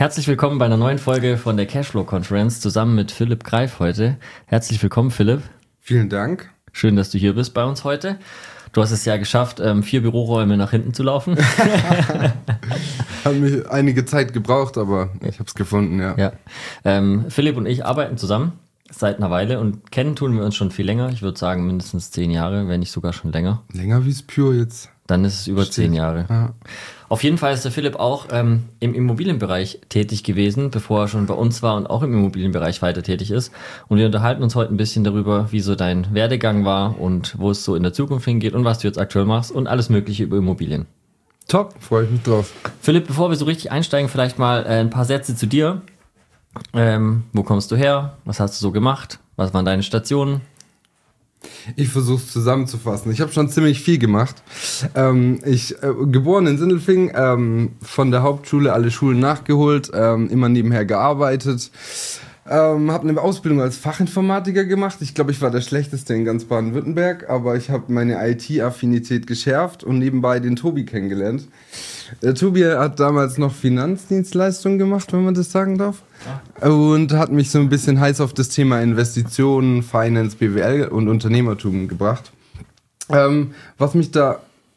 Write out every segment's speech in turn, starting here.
Herzlich willkommen bei einer neuen Folge von der Cashflow Conference zusammen mit Philipp Greif heute. Herzlich willkommen, Philipp. Vielen Dank. Schön, dass du hier bist bei uns heute. Du hast es ja geschafft, 4 Büroräume nach hinten zu laufen. Hat mich einige Zeit gebraucht, aber ich habe es gefunden, ja. Philipp und ich arbeiten zusammen seit einer Weile und kennen tun wir uns schon viel länger. Ich würde sagen mindestens 10 Jahre, wenn nicht sogar schon länger. Länger wie es Pure jetzt. Dann ist es über 10 Jahre. Ja. Auf jeden Fall ist der Philipp auch im Immobilienbereich tätig gewesen, bevor er schon bei uns war und auch im Immobilienbereich weiter tätig ist. Und wir unterhalten uns heute ein bisschen darüber, wie so dein Werdegang war und wo es so in der Zukunft hingeht und was du jetzt aktuell machst und alles Mögliche über Immobilien. Top, freue ich mich drauf. Philipp, bevor wir so richtig einsteigen, vielleicht mal ein paar Sätze zu dir. Wo kommst du her? Was hast du so gemacht? Was waren deine Stationen? Ich versuche es zusammenzufassen. Ich habe schon ziemlich viel gemacht. Geboren in Sindelfingen, von der Hauptschule alle Schulen nachgeholt, immer nebenher gearbeitet. Habe eine Ausbildung als Fachinformatiker gemacht. Ich glaube, ich war der Schlechteste in ganz Baden-Württemberg, aber ich habe meine IT-Affinität geschärft und nebenbei den Tobi kennengelernt. Der Tobi hat damals noch Finanzdienstleistungen gemacht, wenn man das sagen darf. Ja. Und hat mich so ein bisschen heiß auf das Thema Investitionen, Finance, BWL und Unternehmertum gebracht. Was mich da...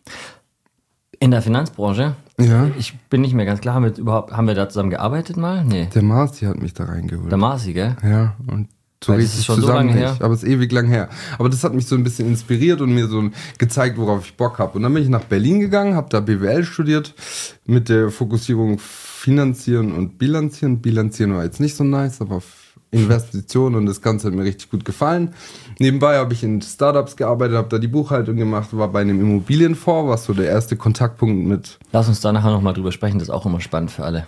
In der Finanzbranche? Ja. Ich bin nicht mehr ganz klar, haben wir da zusammen gearbeitet mal? Nee. Der Marci hat mich da reingeholt. Der Marci, gell? Ja, und so weil richtig das ist schon zusammen so lange nicht, her. aber es ist ewig lang her. Aber das hat mich so ein bisschen inspiriert und mir so gezeigt, worauf ich Bock habe. Und dann bin ich nach Berlin gegangen, habe da BWL studiert mit der Fokussierung Finanzieren und Bilanzieren. Bilanzieren war jetzt nicht so nice, aber Investitionen und das Ganze hat mir richtig gut gefallen. Nebenbei habe ich in Startups gearbeitet, habe da die Buchhaltung gemacht, war bei einem Immobilienfonds, was so der erste Kontaktpunkt mit... Lass uns da nachher nochmal drüber sprechen, das ist auch immer spannend für alle.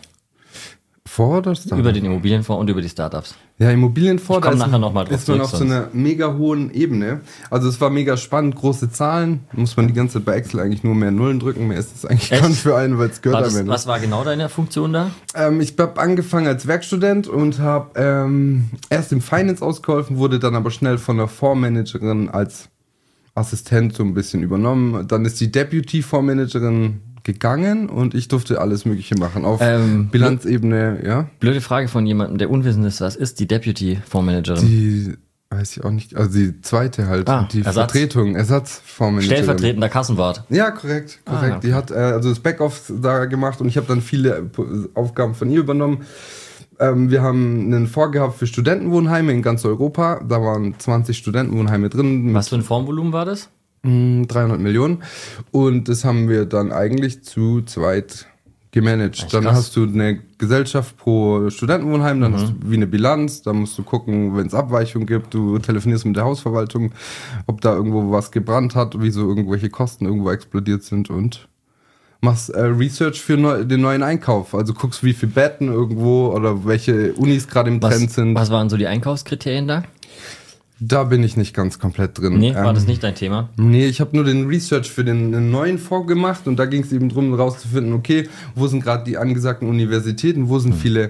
Fonds oder Startup? Über den Immobilienfonds und über die Startups. Ja, Immobilienfonds, da nachher noch mal drauf ist man zurück, auf so einer mega hohen Ebene. Also es war mega spannend, große Zahlen. Muss man die ganze Zeit bei Excel eigentlich nur mehr Nullen drücken. Mehr ist es eigentlich gar nicht für einen, weil es gehört am Ende. Was war genau deine Funktion da? Ich habe angefangen als Werkstudent und habe erst im Finance ausgeholfen, wurde dann aber schnell von einer Fondsmanagerin als Assistent so ein bisschen übernommen. Dann ist die Deputy Fondsmanagerin gegangen und ich durfte alles Mögliche machen. Auf Bilanzebene, ja. Blöde Frage von jemandem, der unwissend ist, was ist die Deputy Fondsmanagerin? Die weiß ich auch nicht. Also die zweite halt, die Vertretung, Ersatzfondsmanagerin. Stellvertretender Kassenwart. Ja, korrekt. Okay. Die hat also das Backoffice da gemacht und ich habe dann viele Aufgaben von ihr übernommen. Wir haben einen Fonds gehabt für Studentenwohnheime in ganz Europa. Da waren 20 Studentenwohnheime drin. Was für ein Fondsvolumen war das? 300 Millionen. Und das haben wir dann eigentlich zu zweit gemanagt. Echt dann krass. hast du eine Gesellschaft pro Studentenwohnheim, dann hast du wie eine Bilanz, da musst du gucken, wenn es Abweichungen gibt, du telefonierst mit der Hausverwaltung, ob da irgendwo was gebrannt hat, wieso irgendwelche Kosten irgendwo explodiert sind und machst Research für den neuen Einkauf. Also guckst, wie viele Betten irgendwo oder welche Unis gerade im Trend sind. Was waren so die Einkaufskriterien da? Da bin ich nicht ganz komplett drin. Nee, war das nicht dein Thema? Nee, ich habe nur den Research für den neuen Fonds gemacht und da ging es eben darum, rauszufinden, okay, wo sind gerade die angesagten Universitäten, wo sind viele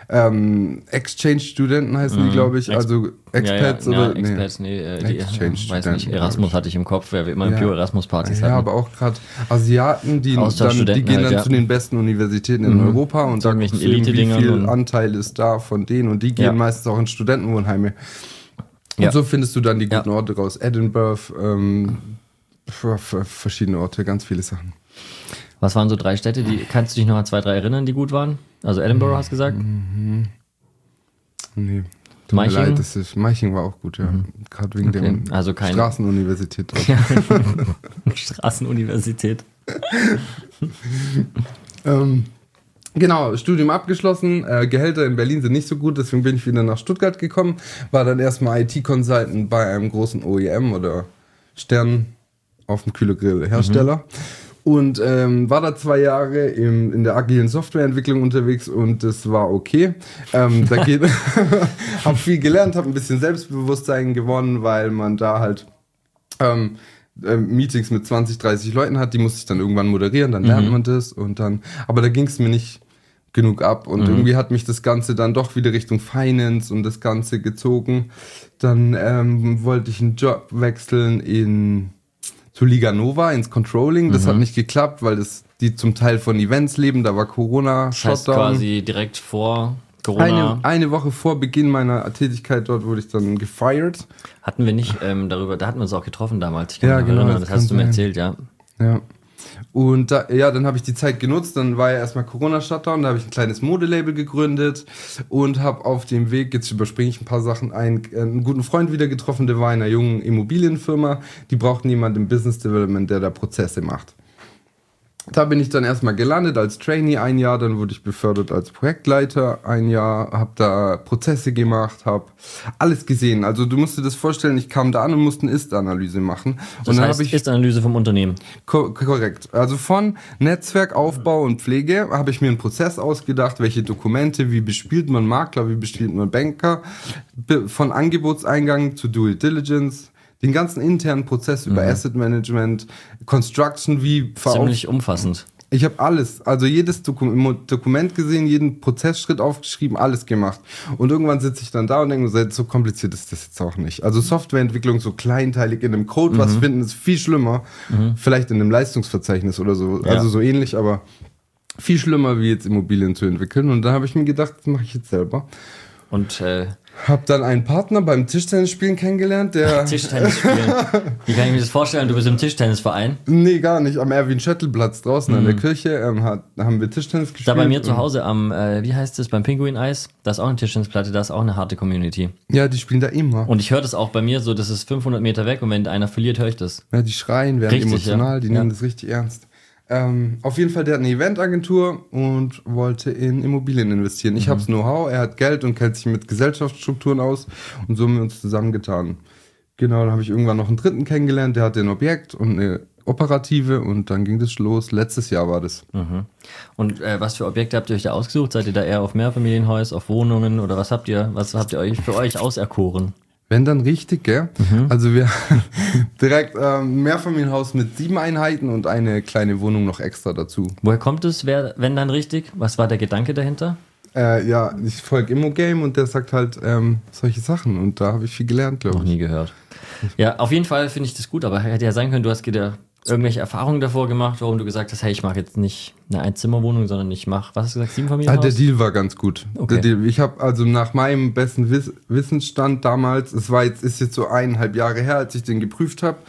Exchange-Studenten heißen die, glaube ich, also Expats oder... Expats, weiß nicht, Erasmus hatte ich im Kopf, wer immer Pure Erasmus-Partys hatten. Ja, aber auch gerade Asiaten, die gehen dann zu den besten Universitäten in Europa und da guckst du, wie viel Anteil ist da von denen und die gehen meistens auch in Studentenwohnheime. Und so findest du dann die guten Orte raus. Edinburgh, verschiedene Orte, ganz viele Sachen. Was waren so 3 Städte, kannst du dich noch an 2, 3 erinnern, die gut waren? Also Edinburgh hast du gesagt? Nee. Tut mir leid, Meiching war auch gut, ja. Gerade wegen der Straßenuniversität. Straßenuniversität. Genau, Studium abgeschlossen, Gehälter in Berlin sind nicht so gut, deswegen bin ich wieder nach Stuttgart gekommen, war dann erstmal IT-Consultant bei einem großen OEM oder Stern auf dem Kühlegrill Hersteller und war da 2 Jahre in der agilen Softwareentwicklung unterwegs und das war okay. Hab viel gelernt, habe ein bisschen Selbstbewusstsein gewonnen, weil man da halt Meetings mit 20, 30 Leuten hat, die musste ich dann irgendwann moderieren, dann lernt man das und dann, aber da ging es mir nicht genug ab und irgendwie hat mich das Ganze dann doch wieder Richtung Finance und das Ganze gezogen. Dann wollte ich einen Job wechseln zu Liga Nova ins Controlling. Das hat nicht geklappt, weil die zum Teil von Events leben. Da war Corona-Shutdown. Das heißt quasi direkt vor Corona. Eine Woche vor Beginn meiner Tätigkeit dort wurde ich dann gefeiert. Hatten wir nicht darüber, da hatten wir uns auch getroffen damals. Ich kann Ja, mich genau, erinnern, das das hast du mir kann erzählt, ja. Ja. Und dann habe ich die Zeit genutzt, dann war ja erstmal Corona-Shutdown, da habe ich ein kleines Modelabel gegründet und habe auf dem Weg, jetzt überspringe ich ein paar Sachen, einen guten Freund wieder getroffen, der war in einer jungen Immobilienfirma, die brauchten jemanden im Business Development, der da Prozesse macht. Da bin ich dann erstmal gelandet als Trainee ein Jahr, dann wurde ich befördert als Projektleiter ein Jahr, habe da Prozesse gemacht, habe alles gesehen. Also du musst dir das vorstellen, ich kam da an und musste eine Ist-Analyse machen. Das und dann heißt, habe ich Ist-Analyse vom Unternehmen. korrekt. Also von Netzwerkaufbau und Pflege habe ich mir einen Prozess ausgedacht, welche Dokumente, wie bespielt man Makler, wie bespielt man Banker, von Angebotseingang zu Due Diligence, den ganzen internen Prozess über Asset Management, Construction, Ziemlich umfassend. Ich habe alles, also jedes Dokument gesehen, jeden Prozessschritt aufgeschrieben, alles gemacht. Und irgendwann sitze ich dann da und denke mir, so kompliziert ist das jetzt auch nicht. Also Softwareentwicklung so kleinteilig in einem Code was finden, ist viel schlimmer. Vielleicht in einem Leistungsverzeichnis oder so, also so ähnlich, aber viel schlimmer, wie jetzt Immobilien zu entwickeln. Und da habe ich mir gedacht, das mache ich jetzt selber. Und Hab dann einen Partner beim Tischtennisspielen kennengelernt, der... Tischtennis spielen. Wie kann ich mir das vorstellen? Du bist im Tischtennisverein? Nee, gar nicht. Am Erwin-Schöttl-Platz draußen an der Kirche haben wir Tischtennis gespielt. Da bei mir zu Hause am, wie heißt es, beim Pinguin-Eis, da ist auch eine Tischtennisplatte, da ist auch eine harte Community. Ja, die spielen da immer. Und ich höre das auch bei mir so, das ist 500 Meter weg und wenn einer verliert, höre ich das. Ja, die schreien, werden Richtig, emotional, die nehmen das richtig ernst. Auf jeden Fall, der hat eine Eventagentur und wollte in Immobilien investieren. Ich hab's Know-how, er hat Geld und kennt sich mit Gesellschaftsstrukturen aus und so haben wir uns zusammengetan. Genau, dann habe ich irgendwann noch einen dritten kennengelernt, der hatte ein Objekt und eine Operative und dann ging das los. Letztes Jahr war das. Und was für Objekte habt ihr euch da ausgesucht? Seid ihr da eher auf Mehrfamilienhäuser, auf Wohnungen oder was habt ihr euch für euch auserkoren? Wenn dann richtig, gell? Also wir direkt ein Mehrfamilienhaus mit 7 Einheiten und eine kleine Wohnung noch extra dazu. Woher kommt es, wenn dann richtig? Was war der Gedanke dahinter? Ja, ich folge Immogame und der sagt halt solche Sachen und da habe ich viel gelernt, glaube ich. Noch nie gehört. Ja, auf jeden Fall finde ich das gut, aber hätte ja sein können, du hast dir irgendwelche Erfahrungen davor gemacht, warum du gesagt hast, hey, ich mache jetzt nicht eine Einzimmerwohnung, sondern ich mache, was hast du gesagt, 7 Familienhaus? Der Deal war ganz gut. Okay. Der Deal, ich habe also nach meinem besten Wissensstand damals, ist jetzt so 1,5 Jahre her, als ich den geprüft habe,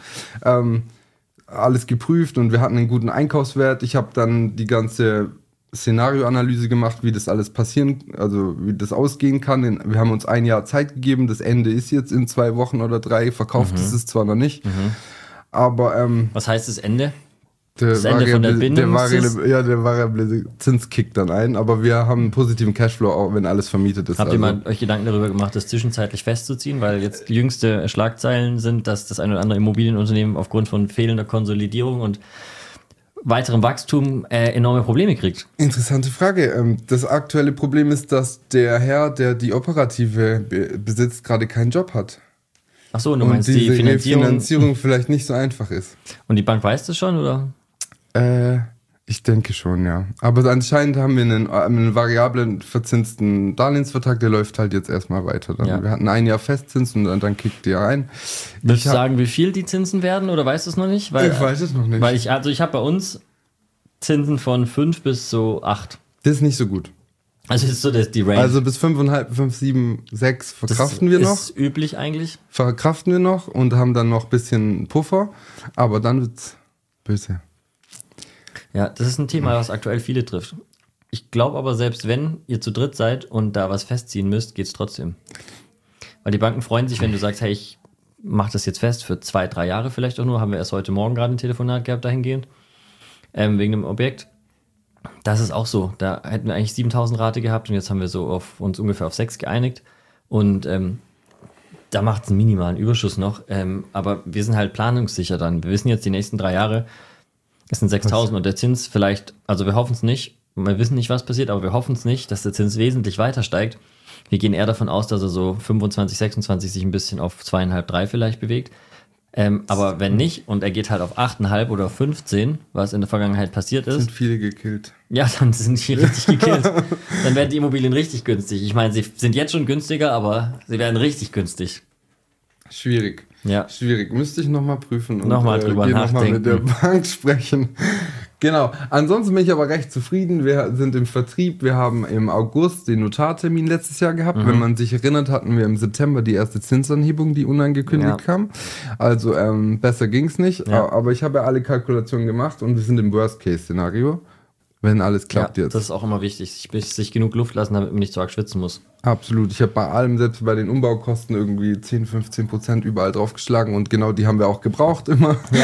alles geprüft und wir hatten einen guten Einkaufswert. Ich habe dann die ganze Szenarioanalyse gemacht, wie das alles also wie das ausgehen kann. Wir haben uns 1 Jahr Zeit gegeben, das Ende ist jetzt in 2 Wochen oder 3, verkauft ist es zwar noch nicht, aber was heißt das Ende? Das Ende von der Bindungszins? der variable Zins kickt dann ein, aber wir haben einen positiven Cashflow, auch wenn alles vermietet ist. Habt ihr mal euch Gedanken darüber gemacht, das zwischenzeitlich festzuziehen? Weil jetzt die jüngste Schlagzeilen sind, dass das ein oder andere Immobilienunternehmen aufgrund von fehlender Konsolidierung und weiterem Wachstum enorme Probleme kriegt. Interessante Frage. Das aktuelle Problem ist, dass der Herr, der die Operative besitzt, gerade keinen Job hat. Ach so, und du Und meinst diese die Finanzierung vielleicht nicht so einfach ist. Und die Bank weiß das schon, oder? Ich denke schon, ja. Aber anscheinend haben wir einen variablen verzinsten Darlehensvertrag, der läuft halt jetzt erstmal weiter. Wir hatten 1 Jahr Festzins und dann kickt der ein. Willst du sagen, wie viel die Zinsen werden, oder weißt du es noch nicht? Ich weiß es noch nicht. Weil ich habe bei uns Zinsen von 5 bis so 8. Das ist nicht so gut. Also ist so die Range. Also bis 5,5, 5, 7, 6 verkraften wir noch. Das ist üblich eigentlich. Verkraften wir noch und haben dann noch ein bisschen Puffer, aber dann wird's böse. Ja, das ist ein Thema, was aktuell viele trifft. Ich glaube aber, selbst wenn ihr zu dritt seid und da was festziehen müsst, geht's trotzdem. Weil die Banken freuen sich, wenn du sagst, hey, ich mache das jetzt fest für 2, 3 Jahre vielleicht auch nur. Haben wir erst heute Morgen gerade ein Telefonat gehabt dahingehend. Wegen dem Objekt. Das ist auch so. Da hätten wir eigentlich 7.000 Rate gehabt und jetzt haben wir so uns ungefähr auf 6 geeinigt. Und da macht es einen minimalen Überschuss noch. Aber wir sind halt planungssicher dann. Wir wissen jetzt, die nächsten 3 Jahre, es sind 6.000 und der Zins vielleicht, also wir hoffen es nicht, wir wissen nicht, was passiert, aber wir hoffen es nicht, dass der Zins wesentlich weiter steigt. Wir gehen eher davon aus, dass er so 25, 26 sich ein bisschen auf 2,5, 3 vielleicht bewegt. Aber wenn nicht und er geht halt auf 8,5 oder 15, was in der Vergangenheit passiert ist. Sind viele gekillt. Ja, dann sind die richtig gekillt. Dann werden die Immobilien richtig günstig. Ich meine, sie sind jetzt schon günstiger, aber sie werden richtig günstig. Schwierig. Ja. Schwierig. Müsste ich nochmal prüfen und nochmal drüber nachdenken. Mit der Bank sprechen. Genau. Ansonsten bin ich aber recht zufrieden. Wir sind im Vertrieb. Wir haben im August den Notartermin letztes Jahr gehabt. Wenn man sich erinnert, hatten wir im September die erste Zinsanhebung, die unangekündigt kam. Also besser ging's nicht. Ja. Aber ich habe ja alle Kalkulationen gemacht und wir sind im Worst-Case-Szenario. Wenn alles klappt jetzt. Das ist auch immer wichtig, sich genug Luft lassen, damit man nicht so arg schwitzen muss. Absolut. Ich habe bei allem, selbst bei den Umbaukosten, irgendwie 10-15% überall draufgeschlagen und genau die haben wir auch gebraucht immer. Ja.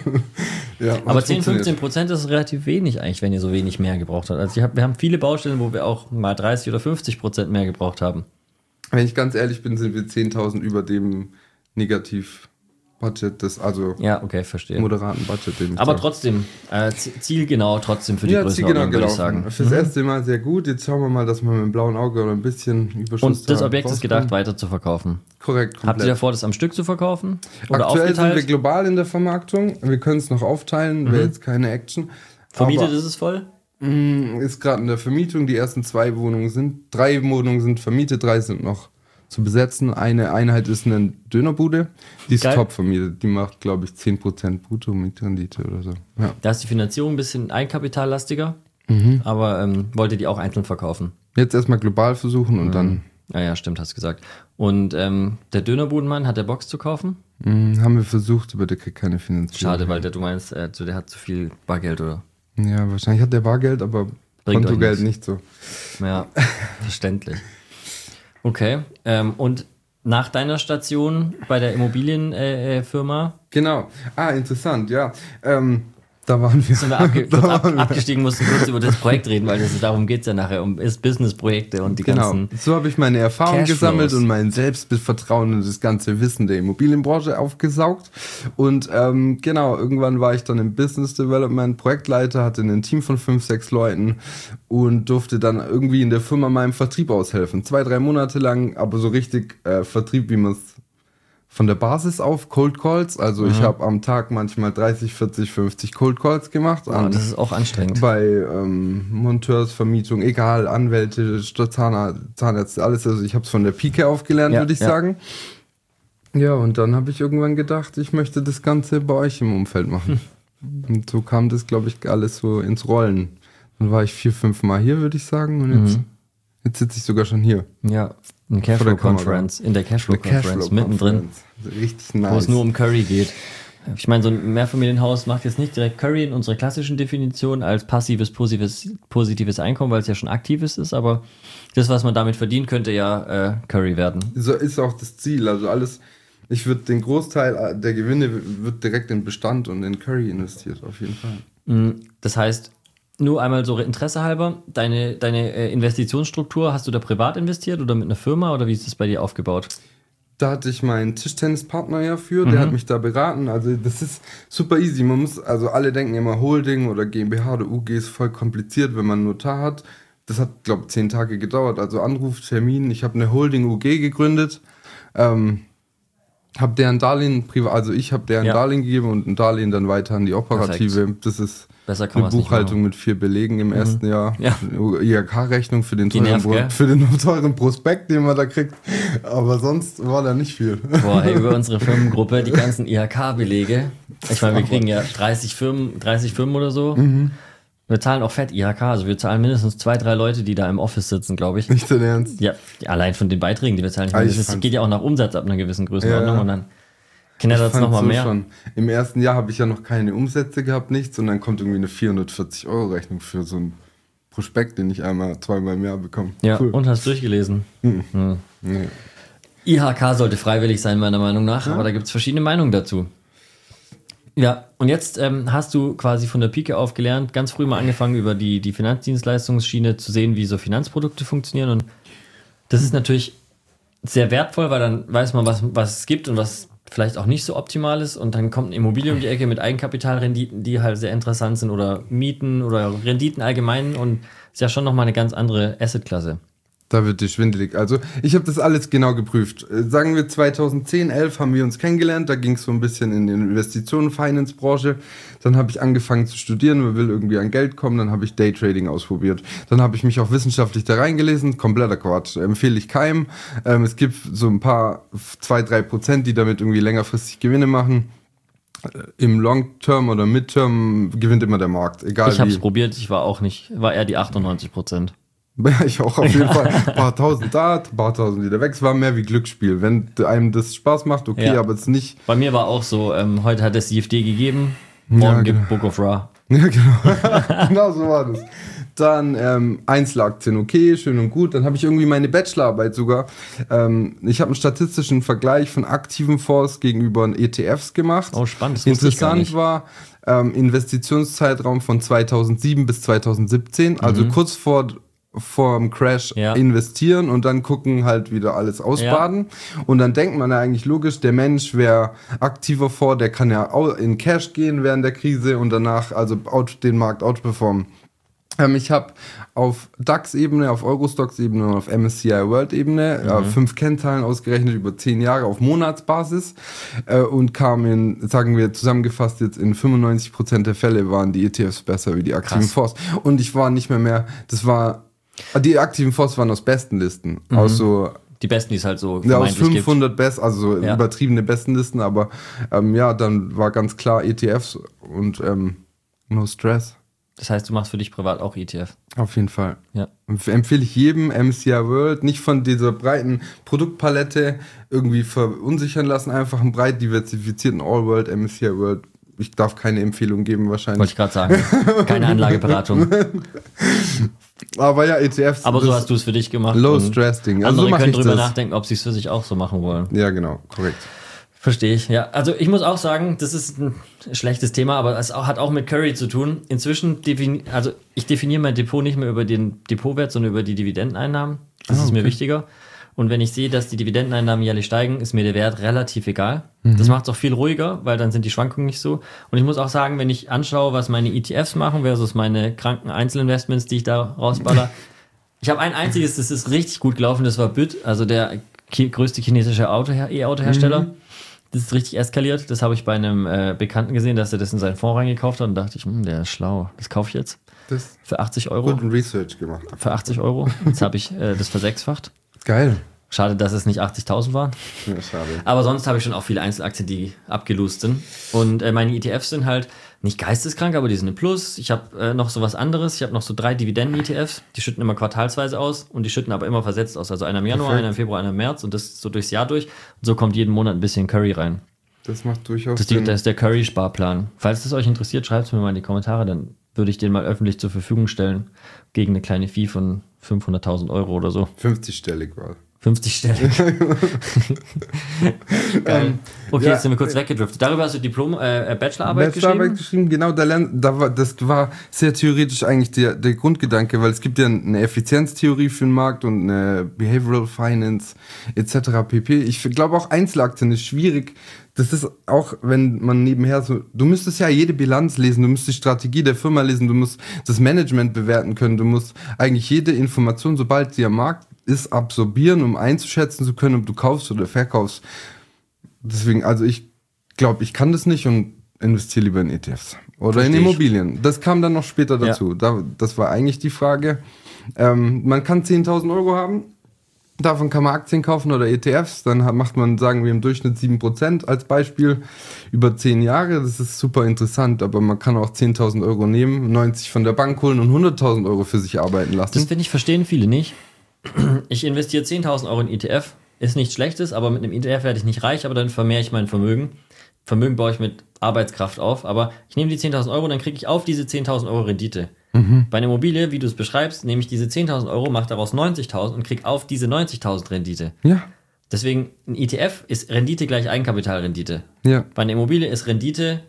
Ja, aber 10-15% ist relativ wenig eigentlich, wenn ihr so wenig mehr gebraucht habt. Also wir haben viele Baustellen, wo wir auch mal 30 oder 50% mehr gebraucht haben. Wenn ich ganz ehrlich bin, sind wir 10.000 über dem Negativ-Budget, ja, okay, verstehe. moderaten Budget. Den aber trotzdem, zielgenau trotzdem für die Größenordnung, würde ich sagen. Fürs erste Mal sehr gut. Jetzt schauen wir mal, dass wir mit dem blauen Auge oder ein bisschen Überschuss Und das Objekt ist gedacht, weiter zu verkaufen. Korrekt, komplett. Habt ihr davor, das am Stück zu verkaufen? Oder Aktuell aufgeteilt? sind wir global in der Vermarktung. Wir können es noch aufteilen, wäre jetzt keine Action. Vermietet ist es voll? Ist gerade in der Vermietung. Die ersten 3 Wohnungen sind vermietet, 3 sind noch zu besetzen. Eine Einheit ist eine Dönerbude, die ist Geil. top vermietet. Die macht, glaube ich, 10% brutto mit Rendite oder so. Ja. Da ist die Finanzierung ein bisschen eigenkapitallastiger, aber wollt ihr die auch einzeln verkaufen? Jetzt erstmal global versuchen und dann Ja, stimmt, hast du gesagt. Und der Dönerbudenmann, hat der Box zu kaufen? haben wir versucht, aber der kriegt keine Finanzierung. Schade, weil du meinst, der hat zu viel Bargeld, oder? Ja, wahrscheinlich hat der Bargeld, aber Bringt euch Kontogeld nichts. nicht so. Ja, verständlich. Okay, und nach deiner Station bei der Immobilienfirma Genau. Interessant, ja. Da waren wir. sind wir abgestiegen, mussten kurz über das Projekt reden, weil darum geht es ja nachher, um Business-Projekte und die ganzen. So habe ich meine Erfahrung Cashflows gesammelt und mein Selbstvertrauen und das ganze Wissen der Immobilienbranche aufgesaugt. Und irgendwann war ich dann im Business Development Projektleiter, hatte ein Team von 5-6 Leuten und durfte dann irgendwie in der Firma meinem Vertrieb aushelfen. 2-3 Monate lang, aber so richtig Vertrieb, wie man es von der Basis auf, Cold Calls. Also ich habe am Tag manchmal 30, 40, 50 Cold Calls gemacht. Das ist auch anstrengend. Bei Monteursvermietung, egal, Anwälte, Zahnärzte, alles. Also ich habe es von der Pike auf gelernt, würde ich sagen. Ja, und dann habe ich irgendwann gedacht, ich möchte das Ganze bei euch im Umfeld machen. Und so kam das, glaube ich, alles so ins Rollen. Dann war ich 4-5 Mal hier, würde ich sagen. Und jetzt sitze ich sogar schon hier. Ja, in der Cashflow-Conference, mittendrin, richtig nice. wo es nur um Curry geht. Ich meine, so ein Mehrfamilienhaus macht jetzt nicht direkt Curry in unserer klassischen Definition als passives, positives Einkommen, weil es ja schon aktives ist, aber das, was man damit verdient, könnte ja Curry werden. So ist auch das Ziel. Also ich würde den Großteil der Gewinne wird direkt in Bestand und in Curry investiert, auf jeden Fall. Das heißt, nur einmal so Interesse halber, deine Investitionsstruktur, hast du da privat investiert oder mit einer Firma oder wie ist das bei dir aufgebaut? Da hatte ich meinen Tischtennispartner ja für, der hat mich da beraten. Also das ist super easy. Alle denken immer Holding oder GmbH oder UG ist voll kompliziert, wenn man einen Notar hat. Das hat, glaube ich, 10 Tage gedauert. Also Anruf, Termin. Ich habe eine Holding UG gegründet. Habe deren Darlehen ich habe deren Darlehen gegeben und ein Darlehen dann weiter an die Operative. Perfekt. Das ist Besser kann eine Buchhaltung mit 4 Belegen im ersten Jahr. Ja. IHK-Rechnung für den teuren Prospekt, den man da kriegt. Aber sonst war da nicht viel. Boah, hey, über unsere Firmengruppe, die ganzen IHK-Belege. Ich meine, wir kriegen ja 30 Firmen oder so. Wir zahlen auch fett IHK, also wir zahlen mindestens 2-3 Leute, die da im Office sitzen, glaube ich. Nicht dein Ernst? Ja, allein von den Beiträgen, die wir zahlen. Ich meine, das geht ja auch nach Umsatz ab einer gewissen Größenordnung und dann knattert es nochmal mehr. Schon. Im ersten Jahr habe ich ja noch keine Umsätze gehabt, nichts, und dann kommt irgendwie eine 440-Euro-Rechnung für so einen Prospekt, den ich 2-mal im Jahr bekomme. Ja, cool. Und hast durchgelesen. Nee. IHK sollte freiwillig sein, meiner Meinung nach, aber da gibt es verschiedene Meinungen dazu. Ja, und jetzt hast du quasi von der Pike auf gelernt, ganz früh mal angefangen, über die Finanzdienstleistungsschiene zu sehen, wie so Finanzprodukte funktionieren. Und das ist natürlich sehr wertvoll, weil dann weiß man, was es gibt und was vielleicht auch nicht so optimal ist. Und dann kommt eine Immobilie um die Ecke mit Eigenkapitalrenditen, die halt sehr interessant sind, oder Mieten oder Renditen allgemein. Und ist ja schon nochmal eine ganz andere Assetklasse. Da wird dir schwindelig. Also ich habe das alles genau geprüft. Sagen wir 2010, 11 haben wir uns kennengelernt. Da ging es so ein bisschen in die Investitionen, Finance-Branche. Dann habe ich angefangen zu studieren. Man will irgendwie an Geld kommen. Dann habe ich Daytrading ausprobiert. Dann habe ich mich auch wissenschaftlich da reingelesen. Kompletter Quatsch. Empfehle ich keinem. Es gibt so ein paar, 2-3%, die damit irgendwie längerfristig Gewinne machen. Im Long-Term oder Mid-Term gewinnt immer der Markt. Egal Ich habe es probiert. Ich war eher die 98%. Ja, ich auch auf jeden Fall. Ein paar tausend da, ein paar tausend wieder weg. Es war mehr wie Glücksspiel. Wenn einem das Spaß macht, okay, aber es nicht. Bei mir war auch so, heute hat es CFD gegeben, morgen gibt Book of Ra. Ja, genau. Genau so war das. Dann Einzelaktien, okay, schön und gut. Dann habe ich irgendwie meine Bachelorarbeit sogar. Ich habe einen statistischen Vergleich von aktiven Fonds gegenüber ETFs gemacht. Oh, spannend. Das wusste ich gar nicht. Interessant war Investitionszeitraum von 2007 bis 2017, also kurz vor dem Crash investieren und dann gucken, halt wieder alles ausbaden. Ja. Und dann denkt man ja eigentlich logisch, der Mensch wäre aktiver vor, der kann ja in Cash gehen während der Krise und danach also den Markt outperformen. Ich habe auf DAX-Ebene, auf Eurostox-Ebene und auf MSCI World-Ebene 5 Kennzahlen ausgerechnet über 10 Jahre auf Monatsbasis und kam sagen wir zusammengefasst jetzt in 95% der Fälle waren die ETFs besser wie die aktiven Fonds. Und ich war nicht mehr, die aktiven Fonds waren aus Bestenlisten. Aus so die besten, die es halt so aus 500 Best, also übertriebene Bestenlisten, aber dann war ganz klar ETFs und no stress. Das heißt, du machst für dich privat auch ETF? Auf jeden Fall. Ja. Empfehle ich jedem MSCI World, nicht von dieser breiten Produktpalette irgendwie verunsichern lassen, einfach einen breit diversifizierten All-World MSCI World. Ich darf keine Empfehlung geben wahrscheinlich. Wollte ich gerade sagen. Keine Anlageberatung. Aber ja, ETFs. Aber so hast du es für dich gemacht. Low-Stress-Ding. Also andere können drüber nachdenken, ob sie es für sich auch so machen wollen. Ja, genau. Korrekt. Verstehe ich, ja. Also ich muss auch sagen, das ist ein schlechtes Thema, aber es hat auch mit Curry zu tun. Inzwischen ich definiere mein Depot nicht mehr über den Depotwert, sondern über die Dividendeneinnahmen. Das ist mir wichtiger. Und wenn ich sehe, dass die Dividendeneinnahmen jährlich steigen, ist mir der Wert relativ egal. Das macht es auch viel ruhiger, weil dann sind die Schwankungen nicht so. Und ich muss auch sagen, wenn ich anschaue, was meine ETFs machen versus meine kranken Einzelinvestments, die ich da rausballer. Ich habe ein einziges, das ist richtig gut gelaufen, das war BYD, also der größte chinesische E-Auto-Hersteller. Das ist richtig eskaliert. Das habe ich bei einem Bekannten gesehen, dass er das in seinen Fonds reingekauft hat und dachte ich, der ist schlau. Das kaufe ich jetzt. Für 80 Euro. Guten Research gemacht. Für 80 Euro. Jetzt habe ich das versechsfacht. Geil. Schade, dass es nicht 80.000 waren. Ja, schade. Aber sonst habe ich schon auch viele Einzelaktien, die abgelost sind. Und meine ETFs sind halt nicht geisteskrank, aber die sind ein Plus. Ich habe noch so was anderes. Ich habe noch so 3 Dividenden-ETFs. Die schütten immer quartalsweise aus und die schütten aber immer versetzt aus. Also einer im Januar, einer im Februar, einer im März und das so durchs Jahr durch. Und so kommt jeden Monat ein bisschen Curry rein. Das macht durchaus Sinn. Das ist der Curry-Sparplan. Falls es euch interessiert, schreibt es mir mal in die Kommentare, dann würde ich den mal öffentlich zur Verfügung stellen. Gegen eine kleine Fee von 500.000 Euro oder so. 50-stellig war. 50 Stellen. Geil. Okay, jetzt sind wir kurz weggedriftet. Darüber hast du Bachelorarbeit geschrieben? Genau, das war sehr theoretisch eigentlich der Grundgedanke, weil es gibt ja eine Effizienztheorie für den Markt und eine Behavioral Finance etc. pp. Ich glaube auch Einzelaktien ist schwierig. Das ist auch, wenn man nebenher so, du müsstest ja jede Bilanz lesen, du musst die Strategie der Firma lesen, du musst das Management bewerten können, du musst eigentlich jede Information, sobald sie am Markt ist, absorbieren, um einzuschätzen zu können, ob du kaufst oder verkaufst. Deswegen, also ich glaube, ich kann das nicht und investiere lieber in ETFs oder in Immobilien. Das kam dann noch später dazu. Ja. Das war eigentlich die Frage. Man kann 10.000 Euro haben, davon kann man Aktien kaufen oder ETFs, dann macht man, sagen wir, im Durchschnitt 7% als Beispiel über 10 Jahre. Das ist super interessant, aber man kann auch 10.000 Euro nehmen, 90 von der Bank holen und 100.000 Euro für sich arbeiten lassen. Das finde ich, verstehen viele nicht. Ich investiere 10.000 Euro in ETF, ist nichts Schlechtes, aber mit einem ETF werde ich nicht reich, aber dann vermehre ich mein Vermögen. Vermögen baue ich mit Arbeitskraft auf, aber ich nehme die 10.000 Euro, dann kriege ich auf diese 10.000 Euro Rendite. Bei einer Immobilie, wie du es beschreibst, nehme ich diese 10.000 Euro, mache daraus 90.000 und kriege auf diese 90.000 Rendite. Ja. Deswegen, ein ETF ist Rendite gleich Eigenkapitalrendite. Ja. Bei einer Immobilie ist Rendite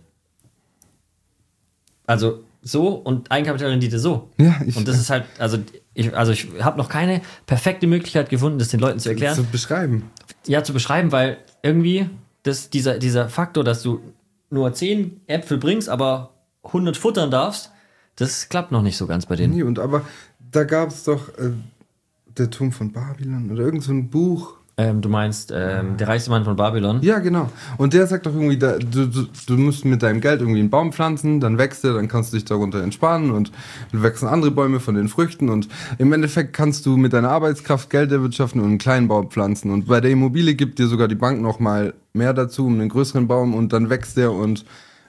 also so und Eigenkapitalrendite so. Ja, und das ist halt, ich habe noch keine perfekte Möglichkeit gefunden, das den Leuten zu erklären. Zu beschreiben. Ja, zu beschreiben, weil irgendwie dieser Faktor, dass du nur 10 Äpfel bringst, aber 100 futtern darfst, das klappt noch nicht so ganz bei denen. Nee, aber da gab es doch Der Turm von Babylon oder irgend so ein Buch. Du meinst der reichste Mann von Babylon? Ja, genau. Und der sagt doch irgendwie, du musst mit deinem Geld irgendwie einen Baum pflanzen, dann wächst der, dann kannst du dich darunter entspannen und dann wachsen andere Bäume von den Früchten und im Endeffekt kannst du mit deiner Arbeitskraft Geld erwirtschaften und einen kleinen Baum pflanzen. Und bei der Immobilie gibt dir sogar die Bank nochmal mehr dazu, um einen größeren Baum und dann wächst der und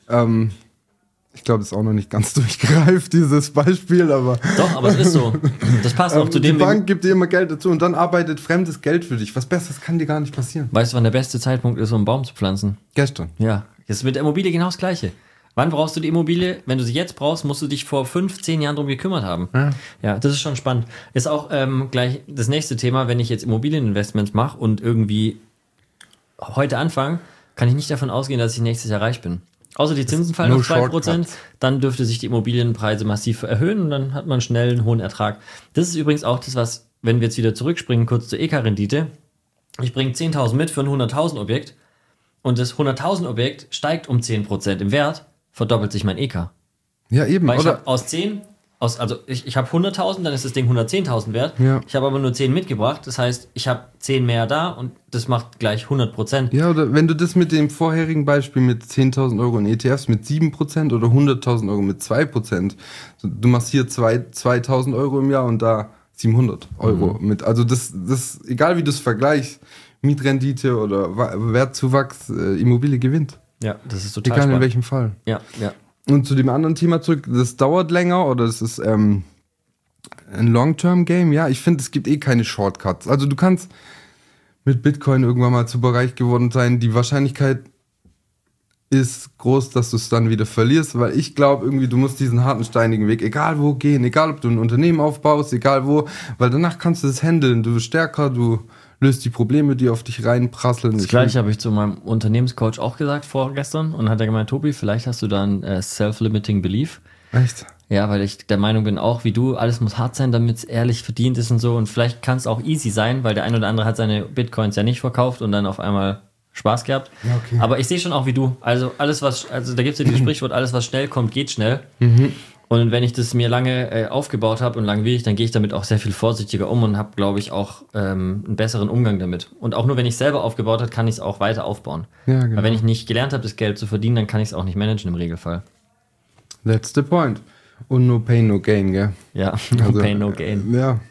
ich glaube, das ist auch noch nicht ganz durchgereift, dieses Beispiel, aber... Doch, aber es ist so. Das passt auch zu dem... Die Bank gibt dir immer Geld dazu und dann arbeitet fremdes Geld für dich. Was Besseres kann dir gar nicht passieren. Weißt du, wann der beste Zeitpunkt ist, um einen Baum zu pflanzen? Gestern. Ja, das ist mit der Immobilie genau das Gleiche. Wann brauchst du die Immobilie? Wenn du sie jetzt brauchst, musst du dich vor 5-10 Jahren drum gekümmert haben. Ja, das ist schon spannend. Ist auch gleich das nächste Thema, wenn ich jetzt Immobilieninvestments mache und irgendwie heute anfange, kann ich nicht davon ausgehen, dass ich nächstes Jahr reich bin. Außer die Zinsen fallen auf 2%, dann dürfte sich die Immobilienpreise massiv erhöhen und dann hat man schnell einen hohen Ertrag. Das ist übrigens auch das, was, wenn wir jetzt wieder zurückspringen, kurz zur EK-Rendite, ich bringe 10.000 mit für ein 100.000 Objekt und das 100.000 Objekt steigt um 10% im Wert, verdoppelt sich mein EK. Ja, eben. Weil ich habe aus 10, ich habe 100.000, dann ist das Ding 110.000 wert. Ja. Ich habe aber nur 10 mitgebracht, das heißt, ich habe 10 mehr da und das macht gleich 100%. Ja, oder wenn du das mit dem vorherigen Beispiel mit 10.000 Euro in ETFs mit 7% oder 100.000 Euro mit 2%, du machst hier 2.000 Euro im Jahr und da 700 Euro mit. Also das, egal wie du es vergleichst, Mietrendite oder Wertzuwachs, Immobilie gewinnt. Ja, das ist total egal spannend. In welchem Fall. Ja, ja. Und zu dem anderen Thema zurück, das dauert länger oder es ist ein Long-Term-Game. Ja, ich finde, es gibt keine Shortcuts. Also du kannst mit Bitcoin irgendwann mal zu Bereich geworden sein. Die Wahrscheinlichkeit ist groß, dass du es dann wieder verlierst, weil ich glaube irgendwie, du musst diesen harten, steinigen Weg, egal wo gehen, egal ob du ein Unternehmen aufbaust, egal wo, weil danach kannst du es handeln. Du bist stärker, du löst die Probleme, die auf dich reinprasseln. Das Gleiche habe ich zu meinem Unternehmenscoach auch gesagt vorgestern und hat er gemeint, Tobi, vielleicht hast du da ein Self-Limiting Belief. Echt? Ja, weil ich der Meinung bin, auch wie du, alles muss hart sein, damit es ehrlich verdient ist und so und vielleicht kann es auch easy sein, weil der ein oder andere hat seine Bitcoins ja nicht verkauft und dann auf einmal Spaß gehabt. Ja, okay. Aber ich sehe schon auch wie du, also da gibt es ja dieses Sprichwort, alles was schnell kommt, geht schnell. Und wenn ich das mir lange aufgebaut habe und langwierig, dann gehe ich damit auch sehr viel vorsichtiger um und habe, glaube ich, auch einen besseren Umgang damit. Und auch nur, wenn ich es selber aufgebaut habe, kann ich es auch weiter aufbauen. Ja, genau. Weil wenn ich nicht gelernt habe, das Geld zu verdienen, dann kann ich es auch nicht managen im Regelfall. That's the point. Und no pain, no gain, gell? Ja, no pain, no gain. Ja.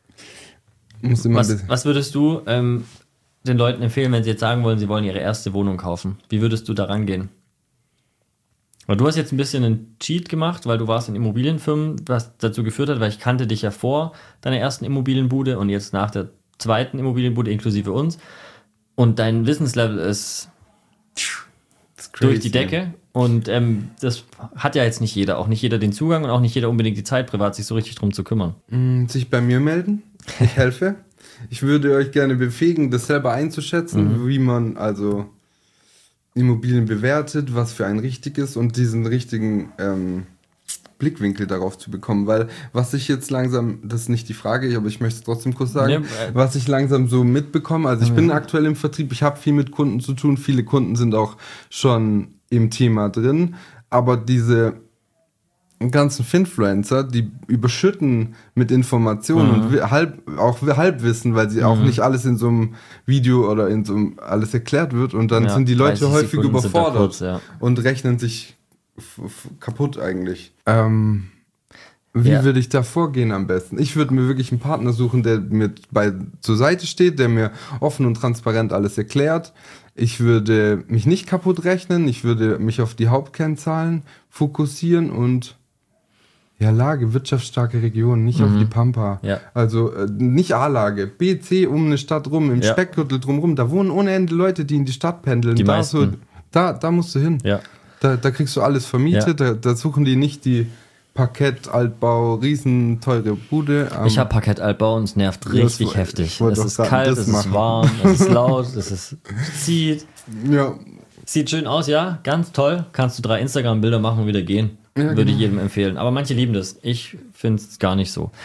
Was würdest du den Leuten empfehlen, wenn sie jetzt sagen wollen, sie wollen ihre erste Wohnung kaufen? Wie würdest du da rangehen? Weil du hast jetzt ein bisschen einen Cheat gemacht, weil du warst in Immobilienfirmen, was dazu geführt hat, weil ich kannte dich ja vor deiner ersten Immobilienbude und jetzt nach der zweiten Immobilienbude inklusive uns. Und dein Wissenslevel ist durch die Decke. Und das hat ja jetzt nicht jeder. Auch nicht jeder den Zugang und auch nicht jeder unbedingt die Zeit, privat sich so richtig drum zu kümmern. Sich bei mir melden. Ich helfe. Ich würde euch gerne befähigen, das selber einzuschätzen, wie man also Immobilien bewertet, was für ein richtig ist und diesen richtigen Blickwinkel darauf zu bekommen, weil was ich jetzt langsam, das ist nicht die Frage, aber ich möchte es trotzdem kurz sagen, was ich langsam so mitbekomme, also ich bin aktuell im Vertrieb, ich habe viel mit Kunden zu tun, viele Kunden sind auch schon im Thema drin, aber diese ganzen Finfluencer, die überschütten mit Informationen und Halbwissen, weil sie auch nicht alles in so einem Video oder in so einem alles erklärt wird und dann sind die Leute häufig überfordert und rechnen sich kaputt eigentlich. Wie würde ich da vorgehen am besten? Ich würde mir wirklich einen Partner suchen, der mir zur Seite steht, der mir offen und transparent alles erklärt. Ich würde mich nicht kaputt rechnen, ich würde mich auf die Hauptkennzahlen fokussieren und Lage, wirtschaftsstarke Region, nicht auf die Pampa. Ja. Also nicht A-Lage, B, C um eine Stadt rum, im Speckgürtel drumrum, da wohnen ohne Ende Leute, die in die Stadt pendeln. Die meisten. Da musst du hin. Ja. Da kriegst du alles vermietet, da suchen die nicht die Parkett, Altbau, riesen teure Bude. Ich habe Parkett, Altbau und es nervt richtig heftig. Es ist kalt, es ist warm, es ist laut, es zieht. Ja. Sieht schön aus, ja, ganz toll. Kannst du 3 Instagram-Bilder machen und wieder gehen. Ja, würde ich jedem empfehlen. Aber manche lieben das. Ich finde es gar nicht so.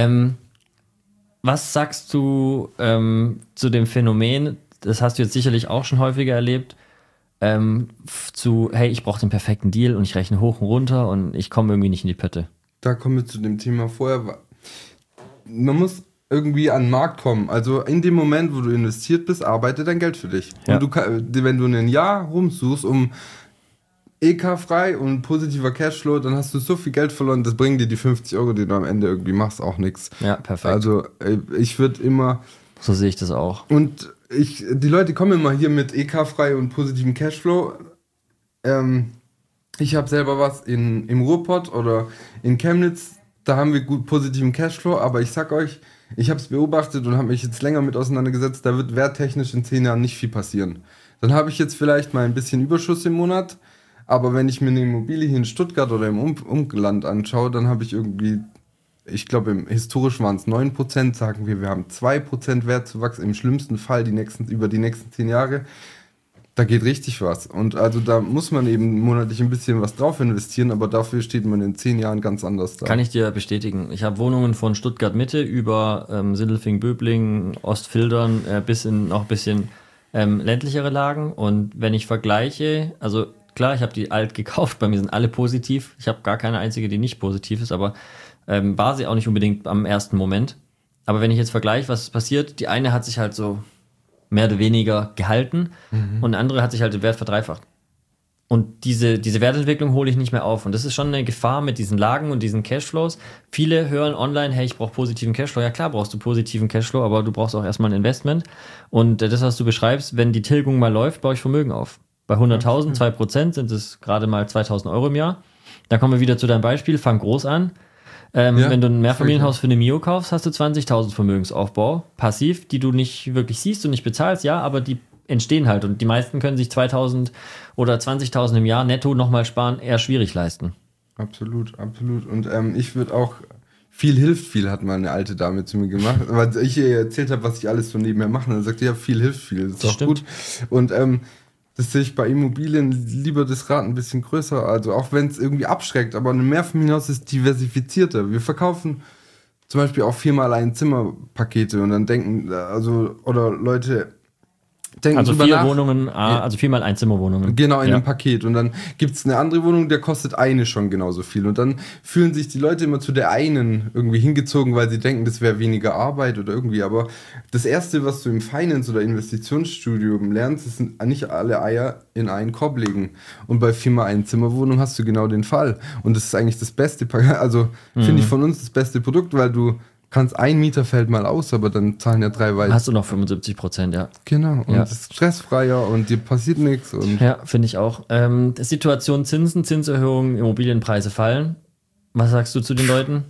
Was sagst du zu dem Phänomen, das hast du jetzt sicherlich auch schon häufiger erlebt, hey, ich brauche den perfekten Deal und ich rechne hoch und runter und ich komme irgendwie nicht in die Pötte. Da kommen wir zu dem Thema vorher. Man muss irgendwie an den Markt kommen. Also in dem Moment, wo du investiert bist, arbeitet dein Geld für dich. Ja. Und wenn du ein Jahr rumsuchst, um EK-frei und positiver Cashflow, dann hast du so viel Geld verloren, das bringen dir die 50 Euro, die du am Ende irgendwie machst, auch nichts. Ja, perfekt. Also ich würde immer... So sehe ich das auch. Und die Leute kommen immer hier mit EK-frei und positivem Cashflow. Ich habe selber was im Ruhrpott oder in Chemnitz, da haben wir gut positiven Cashflow, aber ich sag euch, ich habe es beobachtet und habe mich jetzt länger mit auseinandergesetzt, da wird werttechnisch in 10 Jahren nicht viel passieren. Dann habe ich jetzt vielleicht mal ein bisschen Überschuss im Monat, aber wenn ich mir eine Immobilie hier in Stuttgart oder im Umland anschaue, dann habe ich irgendwie, ich glaube historisch waren es 9%, sagen wir haben 2% Wertzuwachs, im schlimmsten Fall über die nächsten 10 Jahre. Da geht richtig was. Und also da muss man eben monatlich ein bisschen was drauf investieren, aber dafür steht man in 10 Jahren ganz anders da. Kann ich dir bestätigen. Ich habe Wohnungen von Stuttgart Mitte über Sindelfingen-Böblingen, Ostfildern bis in noch ein bisschen ländlichere Lagen. Und wenn ich vergleiche, also klar, ich habe die alt gekauft, bei mir sind alle positiv. Ich habe gar keine einzige, die nicht positiv ist, aber war sie auch nicht unbedingt am ersten Moment. Aber wenn ich jetzt vergleiche, was ist passiert, die eine hat sich halt so mehr oder weniger gehalten und eine andere hat sich halt den Wert verdreifacht. Und diese Wertentwicklung hole ich nicht mehr auf. Und das ist schon eine Gefahr mit diesen Lagen und diesen Cashflows. Viele hören online, hey, ich brauche positiven Cashflow. Ja klar brauchst du positiven Cashflow, aber du brauchst auch erstmal ein Investment. Und das, was du beschreibst, wenn die Tilgung mal läuft, baue ich Vermögen auf. Bei 100.000, 2% sind es gerade mal 2.000 Euro im Jahr. Da kommen wir wieder zu deinem Beispiel, fang groß an. Wenn du ein Mehrfamilienhaus für eine Mio kaufst, hast du 20.000 Vermögensaufbau, passiv, die du nicht wirklich siehst und nicht bezahlst, ja, aber die entstehen halt und die meisten können sich 2.000 oder 20.000 im Jahr netto nochmal sparen, eher schwierig leisten. Absolut, absolut. Und ich würde auch, viel hilft viel, hat mal eine alte Dame zu mir gemacht, weil ich ihr erzählt habe, was ich alles so nebenher mache, und dann sagt sie, ja, viel hilft viel, das ist auch stimmt. gut. Und das sehe ich bei Immobilien lieber das Rad ein bisschen größer, also auch wenn es irgendwie abschreckt, aber ein Mehrfamilienhaus ist diversifizierter. Wir verkaufen zum Beispiel auch 4x1 Zimmerpakete und dann denken, oder Leute denken Also drüber 4 nach. Wohnungen, also 4x1 Zimmerwohnungen. Genau, in einem Paket. Und dann gibt es eine andere Wohnung, der kostet eine schon genauso viel. Und dann fühlen sich die Leute immer zu der einen irgendwie hingezogen, weil sie denken, das wäre weniger Arbeit oder irgendwie. Aber das Erste, was du im Finance- oder Investitionsstudium lernst, ist nicht alle Eier in einen Korb legen. Und bei 4x1 Zimmerwohnung hast du genau den Fall. Und das ist eigentlich das beste, also finde ich von uns das beste Produkt, weil du kannst, ein Mieter fällt mal aus, aber dann zahlen ja 3 weiter. Hast du noch 75%, ja. Genau, und das ist stressfreier und dir passiert nichts. Ja, finde ich auch. Situation Zinsen, Zinserhöhungen, Immobilienpreise fallen. Was sagst du zu den Leuten?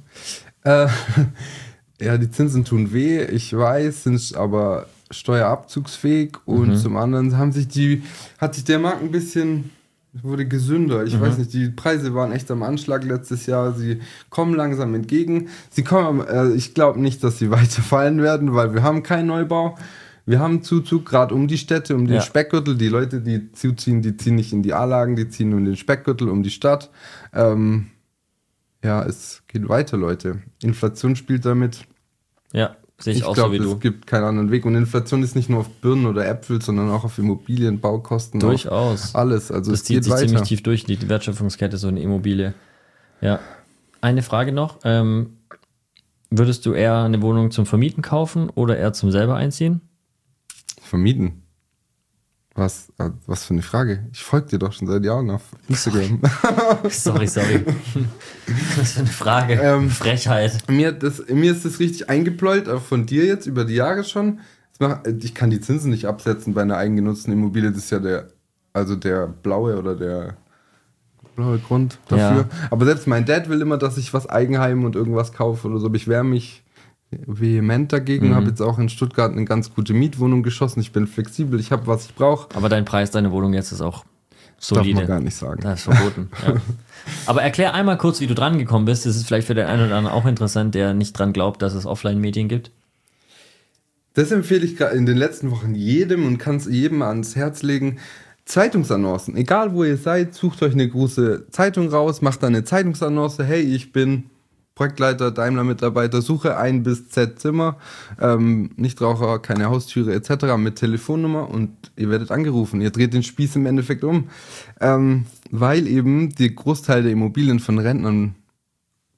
Ja, die Zinsen tun weh, ich weiß, sind aber steuerabzugsfähig und zum anderen hat sich der Markt ein bisschen... wurde gesünder. Ich weiß nicht, die Preise waren echt am Anschlag letztes Jahr. Sie kommen langsam entgegen. Ich glaube nicht, dass sie weiter fallen werden, weil wir haben keinen Neubau. Wir haben Zuzug, gerade um die Städte, um den Speckgürtel. Die Leute, die zuziehen, die ziehen nicht in die A-Lagen, die ziehen um den Speckgürtel, um die Stadt. Es geht weiter, Leute. Inflation spielt damit. Ja, sehe ich auch glaub, so wie du. Es gibt keinen anderen Weg. Und Inflation ist nicht nur auf Birnen oder Äpfel, sondern auch auf Immobilien, Baukosten. Durchaus. Alles. Also das es zieht geht sich weiter. ziemlich tief durch, die Wertschöpfungskette, so eine Immobilie. Ja. Eine Frage noch. Würdest du eher eine Wohnung zum Vermieten kaufen oder eher zum selber einziehen? Vermieten? Was für eine Frage. Ich folge dir doch schon seit Jahren auf Instagram. Sorry. Was für eine Frage. Frechheit. Mir ist das richtig eingepläut, auch von dir jetzt über die Jahre schon. Ich kann die Zinsen nicht absetzen bei einer eigengenutzten Immobilie. Das ist ja der blaue oder der blaue Grund dafür. Ja. Aber selbst mein Dad will immer, dass ich was Eigenheim und irgendwas kaufe oder so. Aber ich wehre mich vehement dagegen. Habe jetzt auch in Stuttgart eine ganz gute Mietwohnung geschossen. Ich bin flexibel, ich habe, was ich brauche. Aber dein Preis, deine Wohnung jetzt ist auch solide. Darf man gar nicht sagen. Das ist verboten. Ja. Aber erklär einmal kurz, wie du dran gekommen bist. Das ist vielleicht für den einen oder anderen auch interessant, der nicht dran glaubt, dass es Offline-Medien gibt. Das empfehle ich gerade in den letzten Wochen jedem und kann es jedem ans Herz legen. Zeitungsannoncen. Egal wo ihr seid, sucht euch eine große Zeitung raus, macht da eine Zeitungsannonce. Hey, ich bin Projektleiter, Daimler-Mitarbeiter, suche 1 bis Z Zimmer, Nichtraucher, keine Haustüre etc. mit Telefonnummer und ihr werdet angerufen. Ihr dreht den Spieß im Endeffekt um, weil eben der Großteil der Immobilien von Rentnern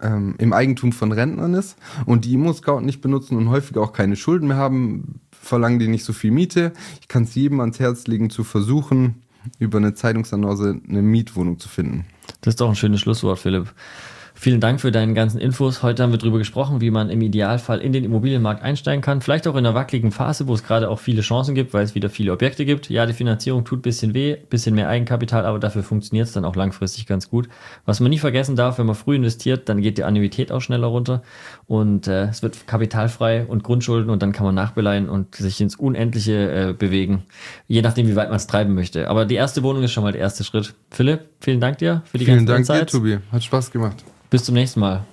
im Eigentum von Rentnern ist und die Immo-Scout nicht benutzen und häufig auch keine Schulden mehr haben, verlangen die nicht so viel Miete. Ich kann es jedem ans Herz legen, zu versuchen, über eine Zeitungsannonce eine Mietwohnung zu finden. Das ist doch ein schönes Schlusswort, Philipp. Vielen Dank für deine ganzen Infos. Heute haben wir darüber gesprochen, wie man im Idealfall in den Immobilienmarkt einsteigen kann. Vielleicht auch in einer wackeligen Phase, wo es gerade auch viele Chancen gibt, weil es wieder viele Objekte gibt. Ja, die Finanzierung tut ein bisschen weh, ein bisschen mehr Eigenkapital, aber dafür funktioniert es dann auch langfristig ganz gut. Was man nie vergessen darf, wenn man früh investiert, dann geht die Annuität auch schneller runter und es wird kapitalfrei und Grundschulden und dann kann man nachbeleihen und sich ins Unendliche bewegen, je nachdem, wie weit man es treiben möchte. Aber die erste Wohnung ist schon mal der erste Schritt. Philipp, vielen Dank dir für die ganze Zeit. Vielen Dank dir, Tobi. Hat Spaß gemacht. Bis zum nächsten Mal.